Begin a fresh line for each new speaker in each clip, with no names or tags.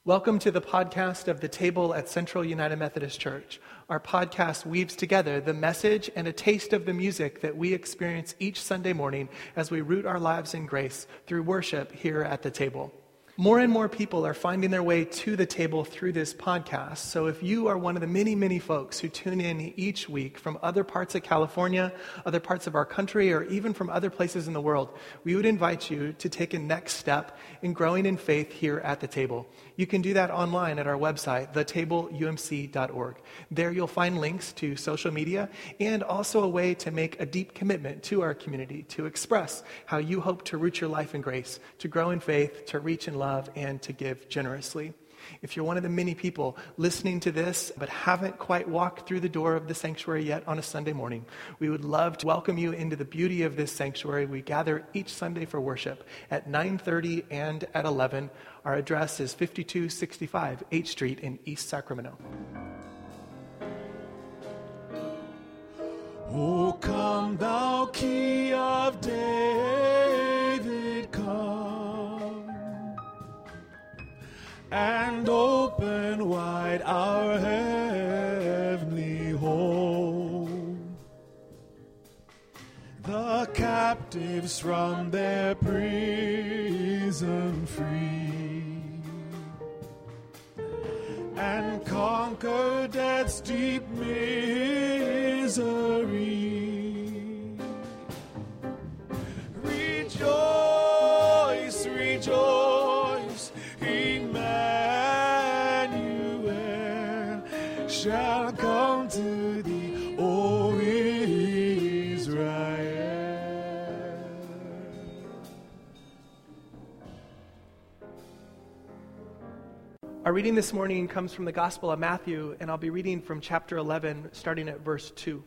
Welcome to the podcast of The Table at Central United Methodist Church. Our podcast weaves together the message and a taste of the music that we experience each Sunday morning as we root our lives in grace through worship here at The Table. More and more people are finding their way to the table through this podcast. So if you are one of the many, many folks who tune in each week from other parts of California, other parts of our country, or even from other places in the world, we would invite you to take a next step in growing in faith here at the table. You can do that online at our website, thetableumc.org. There you'll find links to social media and also a way to make a deep commitment to our community, to express how you hope to root your life in grace, to grow in faith, to reach in love, and to give generously. If you're one of the many people listening to this but haven't quite walked through the door of the sanctuary yet on a Sunday morning, we would love to welcome you into the beauty of this sanctuary. We gather each Sunday for worship at 9:30 and at 11. Our address is 5265 H Street in East Sacramento.
O come thou Key of David, come and open wide our heavenly home. The captives from their prison free, and conquer death's deep misery. Rejoice, rejoice, Emmanuel shall come to thee, O Israel.
Our reading this morning comes from the Gospel of Matthew, and I'll be reading from chapter 11, starting at verse 2.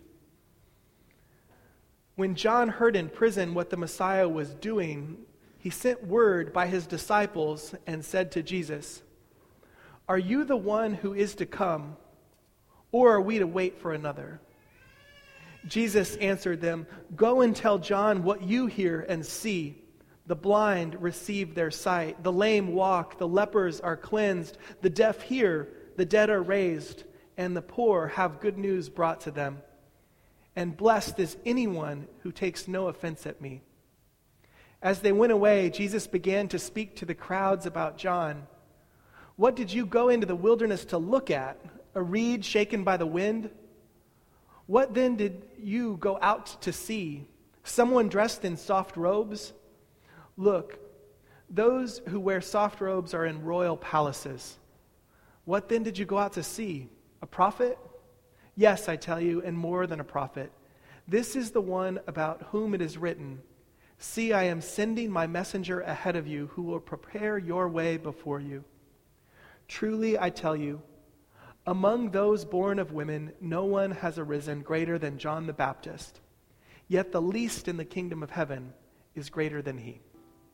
When John heard in prison what the Messiah was doing, he sent word by his disciples and said to Jesus, "Are you the one who is to come, or are we to wait for another?" Jesus answered them, "Go and tell John what you hear and see. The blind receive their sight, the lame walk, the lepers are cleansed, the deaf hear, the dead are raised, and the poor have good news brought to them. And blessed is anyone who takes no offense at me." As they went away, Jesus began to speak to the crowds about John. "What did you go into the wilderness to look at? A reed shaken by the wind? What then did you go out to see? Someone dressed in soft robes? Look, those who wear soft robes are in royal palaces. What then did you go out to see? A prophet? Yes, I tell you, and more than a prophet. This is the one about whom it is written, 'See, I am sending my messenger ahead of you who will prepare your way before you.' Truly, I tell you, among those born of women, no one has arisen greater than John the Baptist. Yet the least in the kingdom of heaven is greater than he."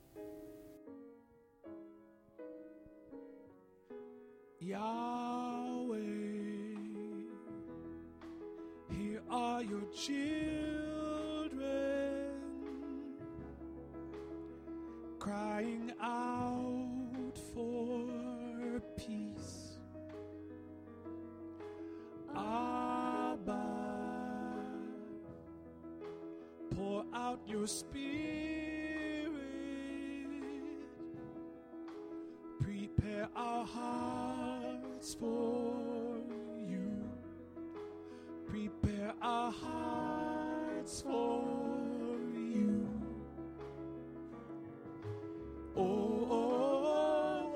Yahweh, here are your children, crying out for peace. Abba, pour out your spirit, prepare our hearts for you, prepare our hearts for you. Oh, oh,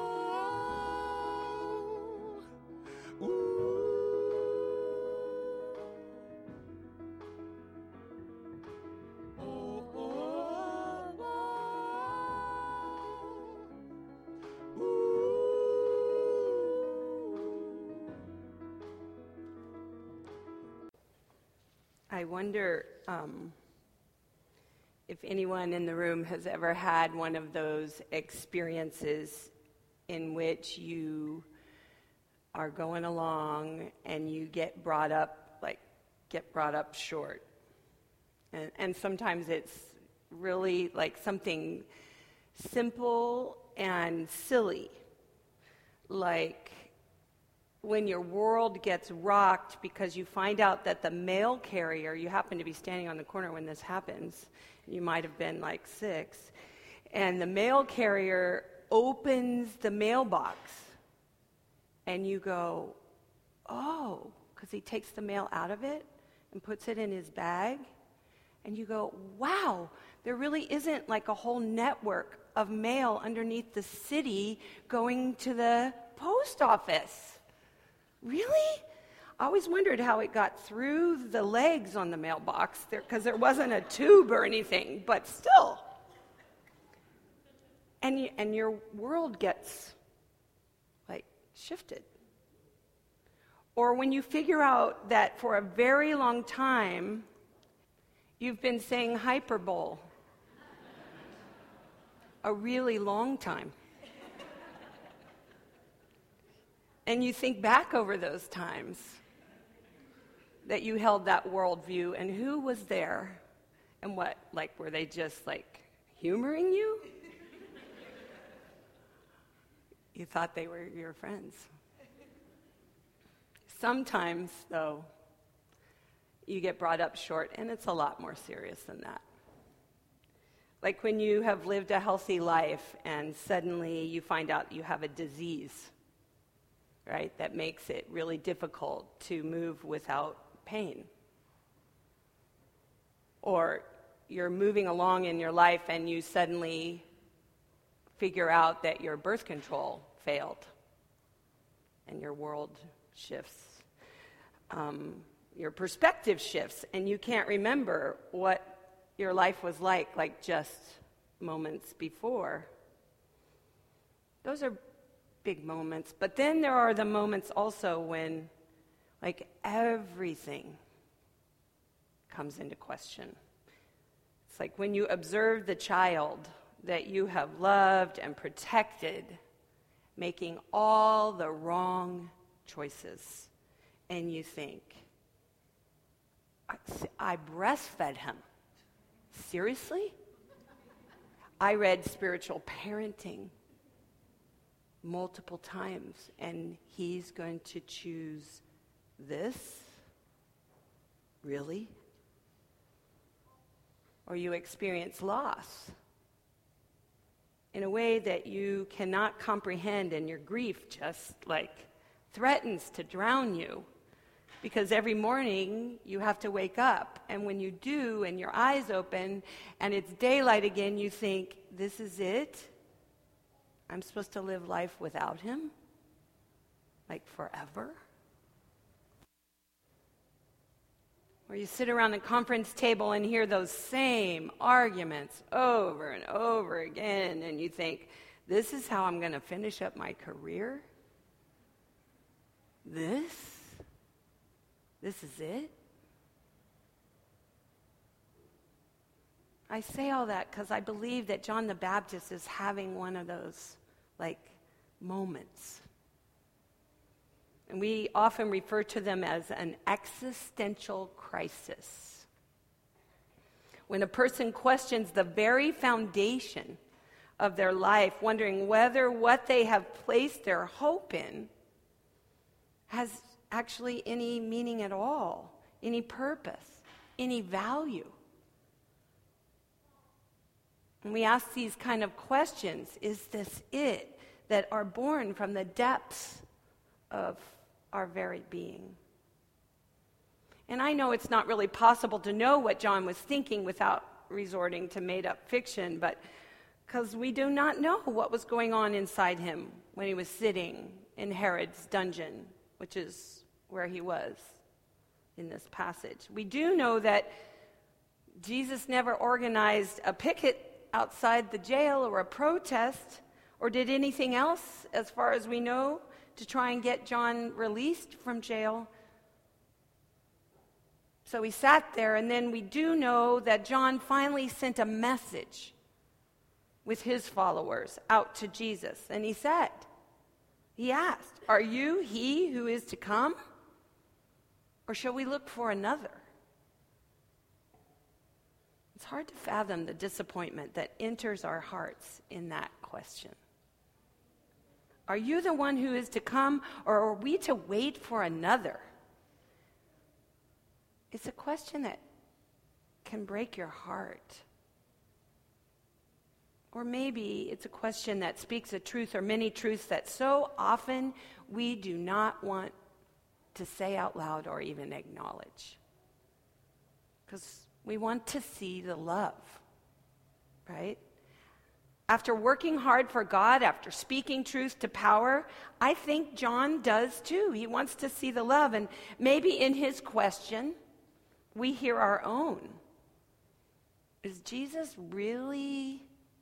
oh, oh. Ooh. Oh, oh, oh. Ooh.
I wonder if anyone in the room has ever had one of those experiences in which you are going along and you get brought up short. And sometimes it's really like something simple and silly. like when your world gets rocked because you find out that the mail carrier, you happen to be standing on the corner when this happens, you might have been like 6, and the mail carrier opens the mailbox, and you go, oh, because he takes the mail out of it and puts it in his bag, and you go, wow, there really isn't like a whole network of mail underneath the city going to the post office. Really? I always wondered how it got through the legs on the mailbox because there wasn't a tube or anything, but still. And your world gets like shifted. Or when you figure out that for a very long time you've been saying hyperbole, a really long time. And you think back over those times that you held that worldview, and who was there? And what, like, were they just, like, humoring you? You thought they were your friends. Sometimes, though, you get brought up short, and it's a lot more serious than that. Like when you have lived a healthy life, and suddenly you find out you have a disease, right, that makes it really difficult to move without pain. Or you're moving along in your life and you suddenly figure out that your birth control failed and your world shifts. Your perspective shifts and you can't remember what your life was like just moments before. Those are big moments. But then there are the moments also when, like, everything comes into question. It's like when you observe the child that you have loved and protected making all the wrong choices, and you think, I breastfed him. Seriously? I read Spiritual Parenting multiple times, and he's going to choose this? Really? Or you experience loss in a way that you cannot comprehend, and your grief just like threatens to drown you, because every morning you have to wake up, and when you do and your eyes open and it's daylight again, you think, this is it? I'm supposed to live life without him? Like forever? Or you sit around the conference table and hear those same arguments over and over again, and you think, this is how I'm going to finish up my career? This is it? I say all that because I believe that John the Baptist is having one of those, like, moments. And we often refer to them as an existential crisis. When a person questions the very foundation of their life, wondering whether what they have placed their hope in has actually any meaning at all, any purpose, any value. And we ask these kind of questions, is this it, that are born from the depths of our very being? And I know it's not really possible to know what John was thinking without resorting to made-up fiction, but because we do not know what was going on inside him when he was sitting in Herod's dungeon, which is where he was in this passage. We do know that Jesus never organized a picket outside the jail or a protest or did anything else, as far as we know, to try and get John released from jail. So he sat there, and then we do know that John finally sent a message with his followers out to Jesus. And he asked, are you he who is to come? Or shall we look for another? It's hard to fathom the disappointment that enters our hearts in that question. Are you the one who is to come, or are we to wait for another? It's a question that can break your heart. Or maybe it's a question that speaks a truth or many truths that so often we do not want to say out loud or even acknowledge. Because we want to see the love, right? After working hard for God, after speaking truth to power, I think John does too. He wants to see the love. And maybe in his question, we hear our own. Is Jesus really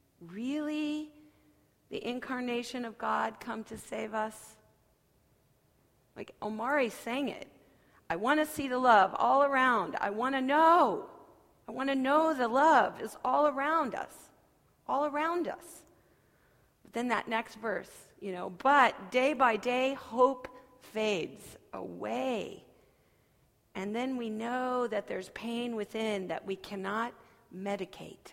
the incarnation of God come to save us? Like Omari sang it. I want to see the love all around. I want to know the love is all around us. All around us. But then that next verse, but day by day hope fades away. And then we know that there's pain within that we cannot medicate.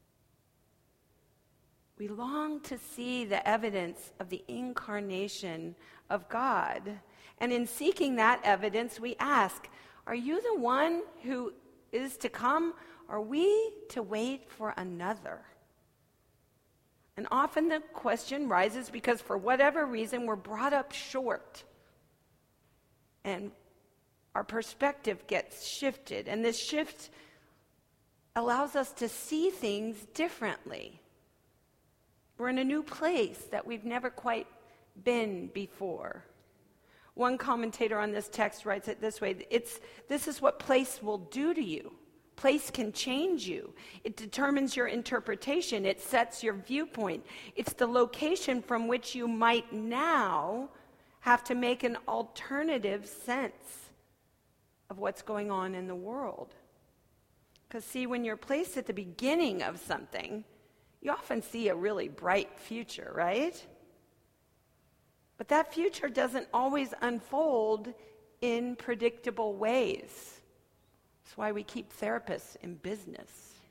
We long to see the evidence of the incarnation of God. And in seeking that evidence, we ask, are you the one who is to come? Are we to wait for another? And often the question rises because for whatever reason we're brought up short. And our perspective gets shifted. And this shift allows us to see things differently. We're in a new place that we've never quite been before. One commentator on this text writes it this way, this is what place will do to you. Place can change you. It determines your interpretation. It sets your viewpoint. It's the location from which you might now have to make an alternative sense of what's going on in the world. Because see, when you're placed at the beginning of something, you often see a really bright future, right? But that future doesn't always unfold in predictable ways. That's why we keep therapists in business.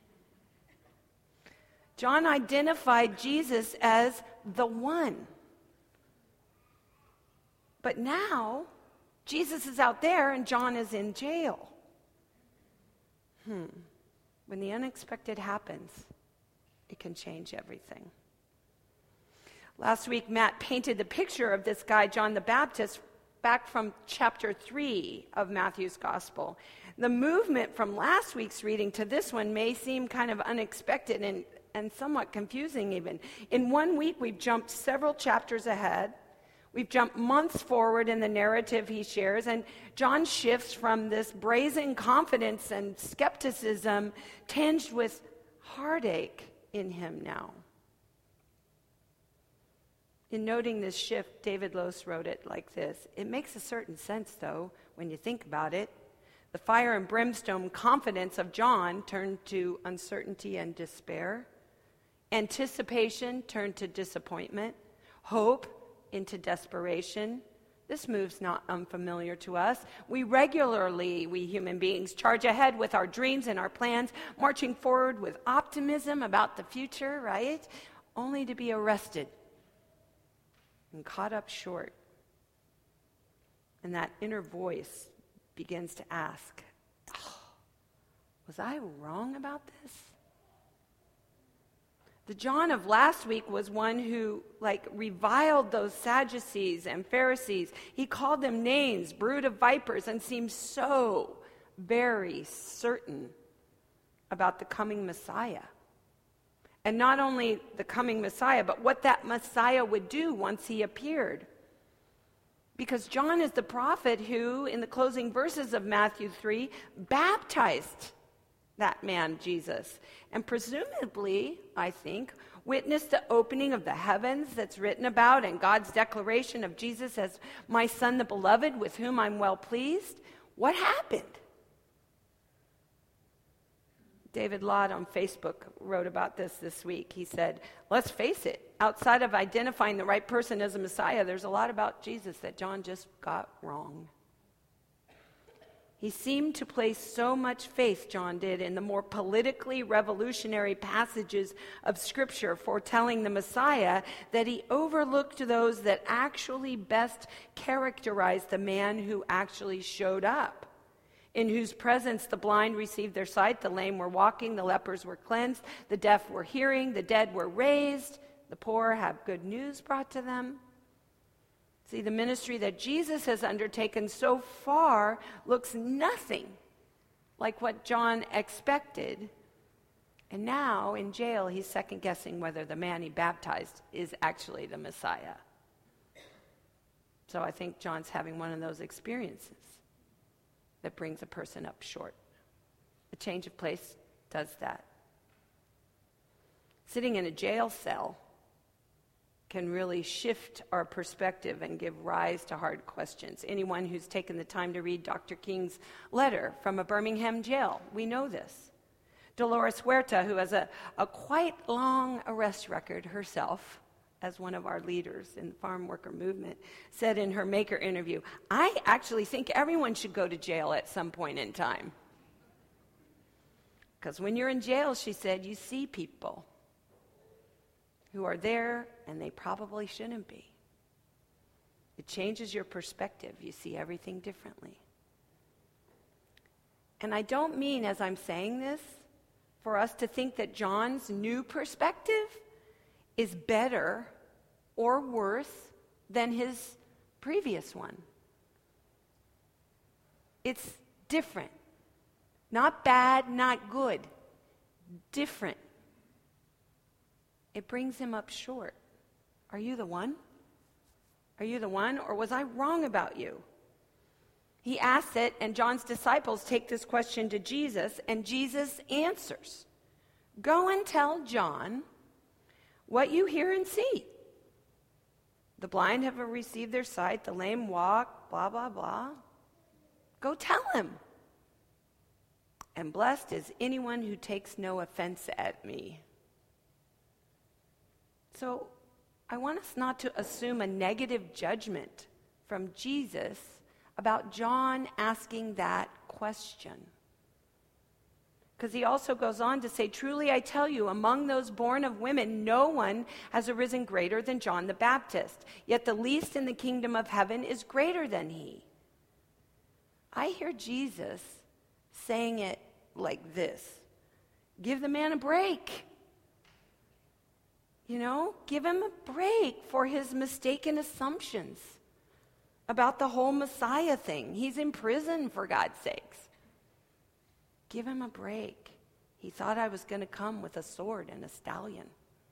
John identified Jesus as the one. But now, Jesus is out there and John is in jail. When the unexpected happens, it can change everything. Last week, Matt painted the picture of this guy, John the Baptist, back from chapter 3 of Matthew's Gospel. The movement from last week's reading to this one may seem kind of unexpected and somewhat confusing even. In 1 week, we've jumped several chapters ahead. We've jumped months forward in the narrative he shares, and John shifts from this brazen confidence and skepticism tinged with heartache in him now. In noting this shift, David Lose wrote it like this. It makes a certain sense, though, when you think about it. The fire and brimstone confidence of John turned to uncertainty and despair. Anticipation turned to disappointment. Hope into desperation. This move's not unfamiliar to us. We human beings, charge ahead with our dreams and our plans, marching forward with optimism about the future, right? Only to be arrested and caught up short. And that inner voice begins to ask, was I wrong about this? The John of last week was one who reviled those Sadducees and Pharisees. He called them names, brood of vipers, and seemed so very certain about the coming Messiah. And not only the coming Messiah, but what that Messiah would do once he appeared. Because John is the prophet who, in the closing verses of Matthew 3, baptized that man, Jesus. And presumably, I think, witnessed the opening of the heavens that's written about and God's declaration of Jesus as my son, the beloved, with whom I'm well pleased. What happened? David Lott on Facebook wrote about this week. He said, let's face it, outside of identifying the right person as a Messiah, there's a lot about Jesus that John just got wrong. He seemed to place so much faith, John did, in the more politically revolutionary passages of Scripture foretelling the Messiah that he overlooked those that actually best characterized the man who actually showed up, in whose presence the blind received their sight, the lame were walking, the lepers were cleansed, the deaf were hearing, the dead were raised, the poor have good news brought to them. See, the ministry that Jesus has undertaken so far looks nothing like what John expected. And now, in jail, he's second-guessing whether the man he baptized is actually the Messiah. So I think John's having one of those experiences that brings a person up short. A change of place does that. Sitting in a jail cell can really shift our perspective and give rise to hard questions. Anyone who's taken the time to read Dr. King's letter from a Birmingham jail, we know this. Dolores Huerta, who has a quite long arrest record herself as one of our leaders in the farm worker movement, said in her Maker interview, "I actually think everyone should go to jail at some point in time." Because when you're in jail, she said, you see people who are there and they probably shouldn't be. It changes your perspective. You see everything differently. And I don't mean, as I'm saying this, for us to think that John's new perspective is better or worse than his previous one. It's different. Not bad, not good. Different. It brings him up short. Are you the one? Are you the one, or was I wrong about you? He asks it, and John's disciples take this question to Jesus, and Jesus answers. Go and tell John what you hear and see. The blind have received their sight, the lame walk, blah, blah, blah. Go tell him. And blessed is anyone who takes no offense at me. So I want us not to assume a negative judgment from Jesus about John asking that question. Because he also goes on to say, truly I tell you, among those born of women, no one has arisen greater than John the Baptist. Yet the least in the kingdom of heaven is greater than he. I hear Jesus saying it like this. Give the man a break. You know, give him a break for his mistaken assumptions about the whole Messiah thing. He's in prison, for God's sakes. Give him a break. He thought I was going to come with a sword and a stallion.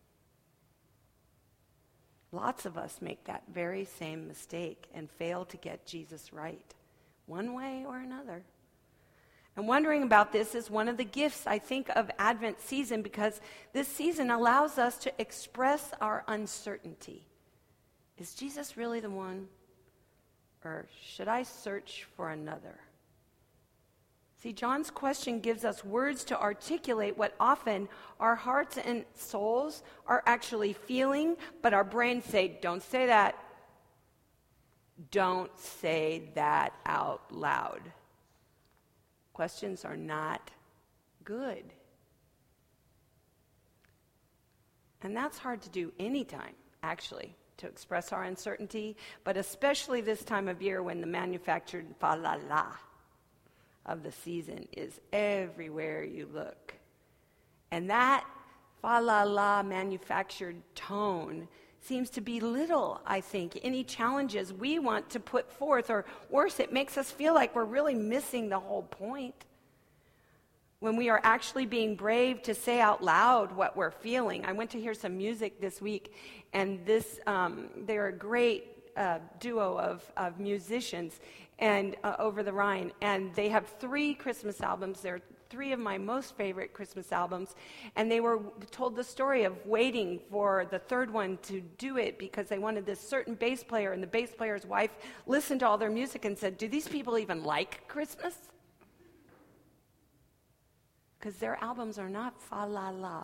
Lots of us make that very same mistake and fail to get Jesus right, one way or another. And wondering about this is one of the gifts, I think, of Advent season, because this season allows us to express our uncertainty. Is Jesus really the one? Or should I search for another? See, John's question gives us words to articulate what often our hearts and souls are actually feeling, but our brains say, don't say that. Don't say that out loud. Questions are not good. And that's hard to do anytime, actually, to express our uncertainty, but especially this time of year when the manufactured fa-la-la of the season is everywhere you look. And that fa-la-la manufactured tone seems to belittle, I think, any challenges we want to put forth, or worse, it makes us feel like we're really missing the whole point. When we are actually being brave to say out loud what we're feeling. I went to hear some music this week, and they're a great duo of musicians and over the Rhine, and they have 3 Christmas albums. They're 3 of my most favorite Christmas albums, and they were told the story of waiting for the 3rd one to do it because they wanted this certain bass player, and the bass player's wife listened to all their music and said, do these people even like Christmas? Because their albums are not fa-la-la.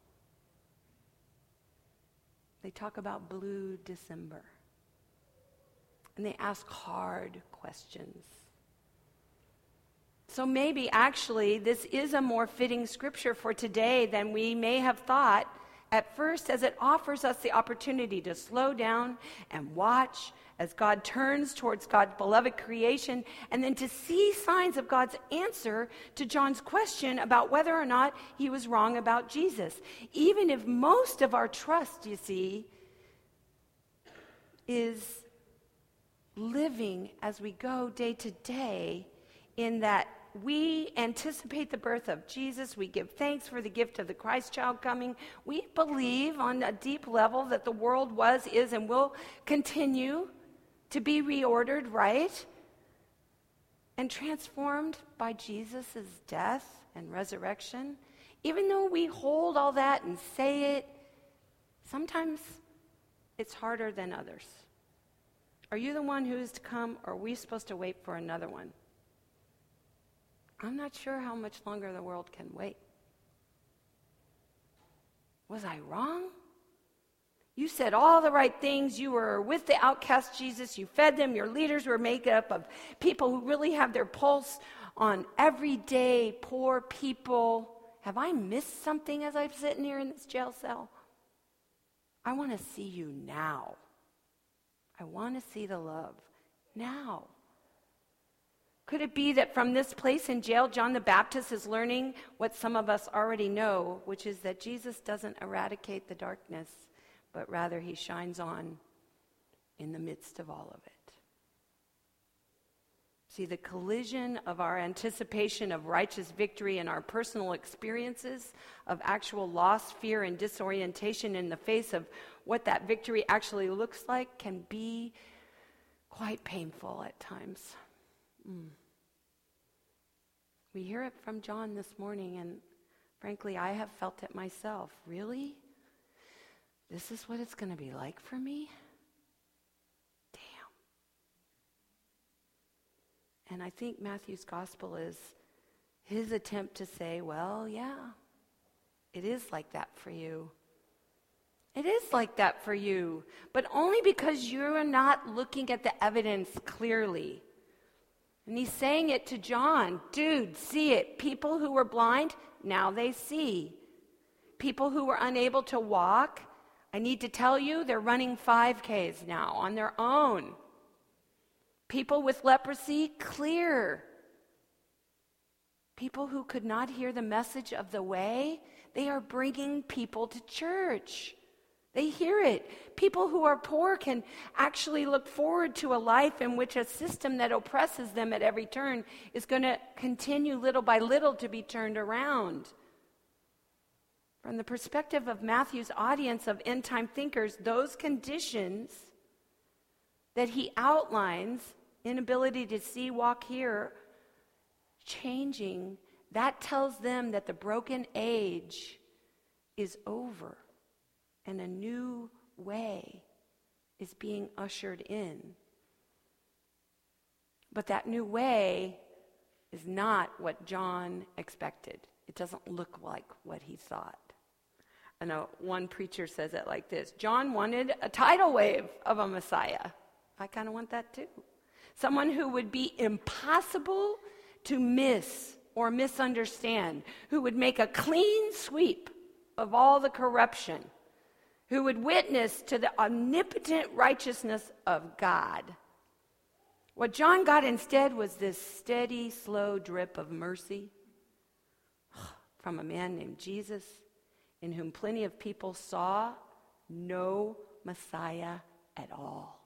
They talk about blue December. And they ask hard questions. So maybe actually this is a more fitting scripture for today than we may have thought at first, as it offers us the opportunity to slow down and watch as God turns towards God's beloved creation, and then to see signs of God's answer to John's question about whether or not he was wrong about Jesus. Even if most of our trust, you see, is living as we go day to day, in that we anticipate the birth of Jesus. We give thanks for the gift of the Christ child coming. We believe on a deep level that the world was, is, and will continue to be reordered, right? And transformed by Jesus' death and resurrection. Even though we hold all that and say it, sometimes it's harder than others. Are you the one who is to come, or are we supposed to wait for another one? I'm not sure how much longer the world can wait. Was I wrong? You said all the right things. You were with the outcast Jesus. You fed them. Your leaders were made up of people who really have their pulse on everyday poor people. Have I missed something as I'm sitting here in this jail cell? I want to see you now. I want to see the love now. Could it be that from this place in jail, John the Baptist is learning what some of us already know, which is that Jesus doesn't eradicate the darkness, but rather he shines on in the midst of all of it? See, the collision of our anticipation of righteous victory and our personal experiences of actual loss, fear, and disorientation in the face of what that victory actually looks like can be quite painful at times. We hear it from John this morning, and frankly, I have felt it myself. Really? This is what it's going to be like for me? Damn. And I think Matthew's gospel is his attempt to say, well, yeah, it is like that for you. It is like that for you, but only because you're not looking at the evidence clearly. And he's saying it to John. Dude, see it. People who were blind, now they see. People who were unable to walk, I need to tell you, they're running 5Ks now on their own. People with leprosy, clear. People who could not hear the message of the way, they are bringing people to church. They hear it. People who are poor can actually look forward to a life in which a system that oppresses them at every turn is going to continue little by little to be turned around. From the perspective of Matthew's audience of end-time thinkers, those conditions that he outlines, inability to see, walk, hear, changing, that tells them that the broken age is over. And a new way is being ushered in. But that new way is not what John expected. It doesn't look like what he thought. I know one preacher says it like this: John wanted a tidal wave of a Messiah. I kind of want that too. Someone who would be impossible to miss or misunderstand, who would make a clean sweep of all the corruption, who would witness to the omnipotent righteousness of God. What John got instead was this steady, slow drip of mercy from a man named Jesus, in whom plenty of people saw no Messiah at all.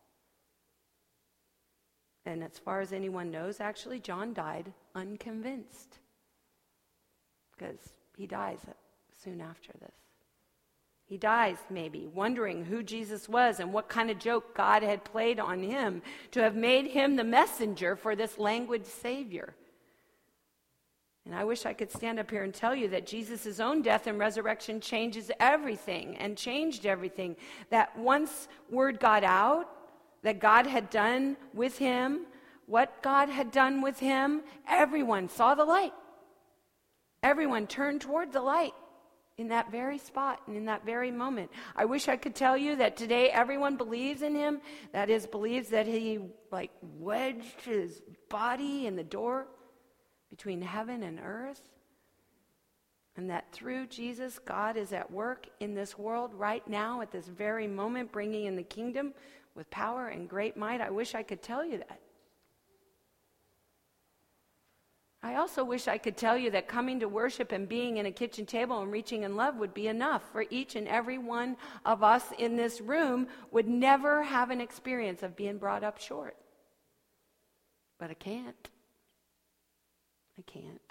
And as far as anyone knows, actually, John died unconvinced, because he dies soon after this. He dies, maybe, wondering who Jesus was and what kind of joke God had played on him to have made him the messenger for this languid Savior. And I wish I could stand up here and tell you that Jesus' own death and resurrection changes everything and changed everything. That once word got out that God had done with him, what God had done with him, everyone saw the light. Everyone turned toward the light in that very spot and in that very moment. I wish I could tell you that today everyone believes in him, that is, believes that he wedged his body in the door. between heaven and earth, and that through Jesus, God is at work in this world right now at this very moment, bringing in the kingdom with power and great might. I wish I could tell you that. I also wish I could tell you that coming to worship and being in a kitchen table and reaching in love would be enough for each and every one of us in this room would never have an experience of being brought up short. But I can't. I can't.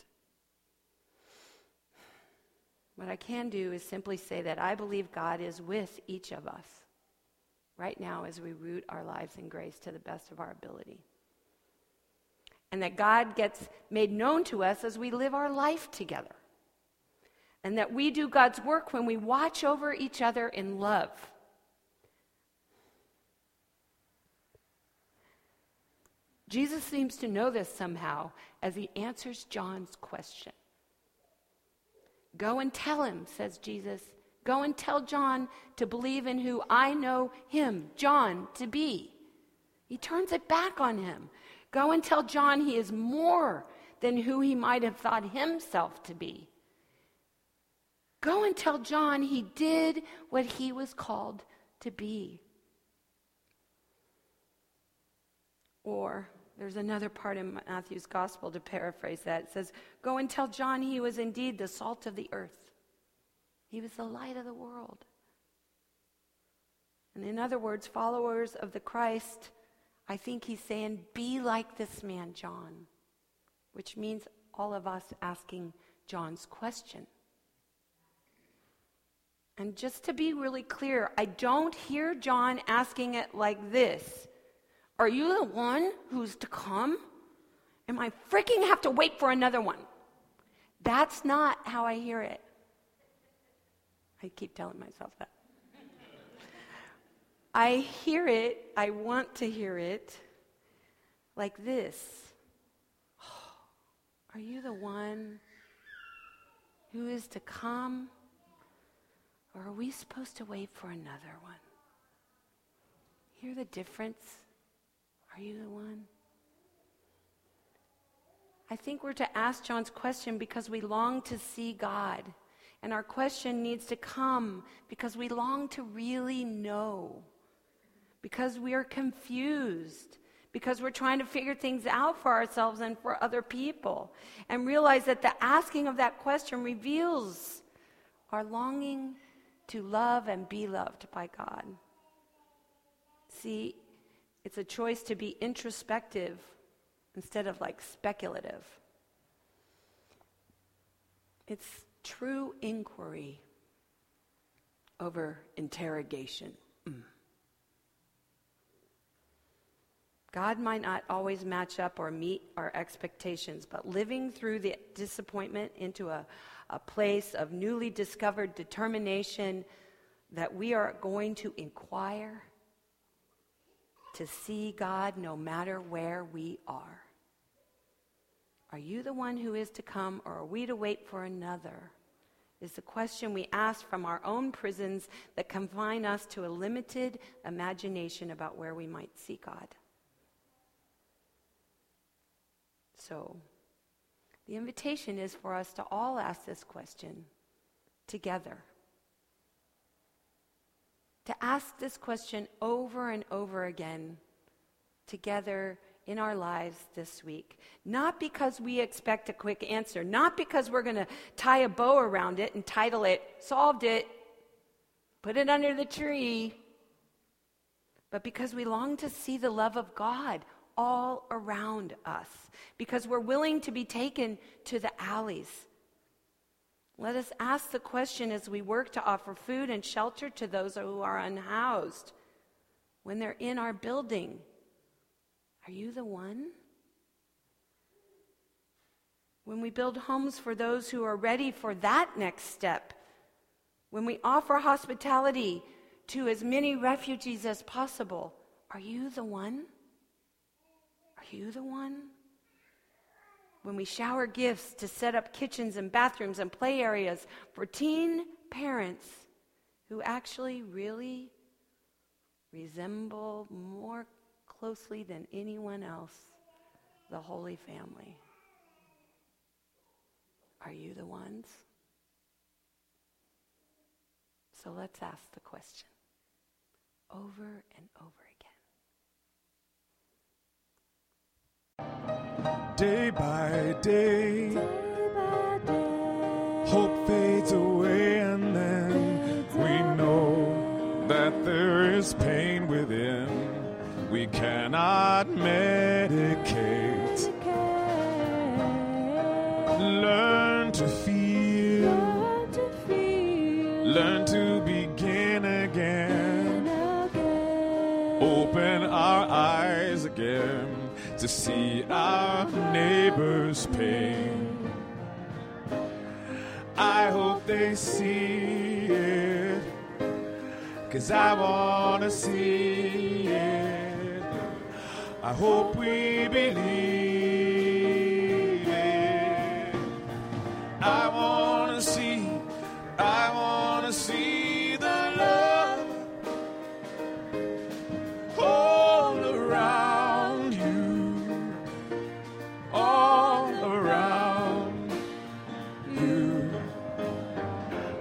What I can do is simply say that I believe God is with each of us right now as we root our lives in grace to the best of our ability. And that God gets made known to us as we live our life together. And that we do God's work when we watch over each other in love. Jesus seems to know this somehow as he answers John's question. Go and tell him, says Jesus. Go and tell John to believe in who I know him, John, to be. He turns it back on him. Go and tell John he is more than who he might have thought himself to be. Go and tell John he did what he was called to be. Or there's another part in Matthew's gospel to paraphrase that. It says, go and tell John he was indeed the salt of the earth. He was the light of the world. And in other words, followers of the Christ, I think he's saying, be like this man, John. Which means all of us asking John's question. And just to be really clear, I don't hear John asking it like this. Are you the one who's to come? Am I freaking have to wait for another one? That's not how I hear it. I keep telling myself that. I hear it, I want to hear it like this. Oh, are you the one who is to come? Or are we supposed to wait for another one? Hear the difference? Are you the one? I think we're to ask John's question because we long to see God. And our question needs to come because we long to really know. Because we are confused. Because we're trying to figure things out for ourselves and for other people. And realize that the asking of that question reveals our longing to love and be loved by God. See, it's a choice to be introspective instead of like speculative. It's true inquiry over interrogation. God might not always match up or meet our expectations, but living through the disappointment into a place of newly discovered determination that we are going to inquire to see God no matter where we are. Are you the one who is to come, or are we to wait for another? Is the question we ask from our own prisons that confine us to a limited imagination about where we might see God. So, the invitation is for us to all ask this question together. To ask this question over and over again together in our lives this week. Not because we expect a quick answer, not because we're going to tie a bow around it and title it, solved it, put it under the tree, but because we long to see the love of God all around us, because we're willing to be taken to the alleys. Let us ask the question as we work to offer food and shelter to those who are unhoused when they're in our building. Are you the one? When we build homes for those who are ready for that next step, when we offer hospitality to as many refugees as possible, are you the one? Are you the one? When we shower gifts to set up kitchens and bathrooms and play areas for teen parents who actually really resemble more closely than anyone else the Holy Family. Are you the ones? So let's ask the question over and over again.
Day by day, hope fades away, and then we know that there is pain within. We cannot medicate. Learn to feel, learn to begin again. Open our eyes again to see our neighbor's pain. I hope they see it, 'cause I wanna see it. I hope we believe